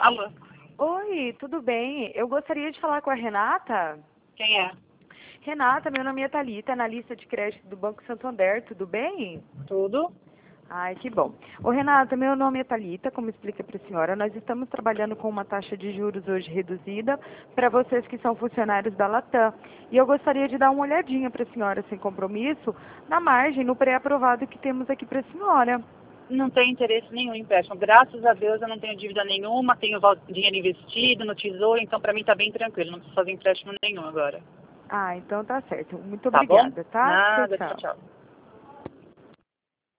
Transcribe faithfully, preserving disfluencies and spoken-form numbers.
Alô? Oi, tudo bem? Eu gostaria de falar com a Renata. Quem é? Renata, meu nome é Thalita, analista de crédito do Banco Santander, tudo bem? Tudo? Ai, que bom. Ô, Renata, meu nome é Thalita, como explica para a senhora, nós estamos trabalhando com uma taxa de juros hoje reduzida para vocês que são funcionários da Latam. E eu gostaria de dar uma olhadinha para a senhora, sem compromisso, na margem, no pré-aprovado que temos aqui para a senhora. Não tenho interesse nenhum em empréstimo. Graças a Deus eu não tenho dívida nenhuma, tenho val- dinheiro investido no tesouro, então para mim tá bem tranquilo, não preciso fazer empréstimo nenhum agora. Ah, então tá certo. Muito Tá bom? obrigada, tá? Tchau, Nada, tchau, tchau. tchau.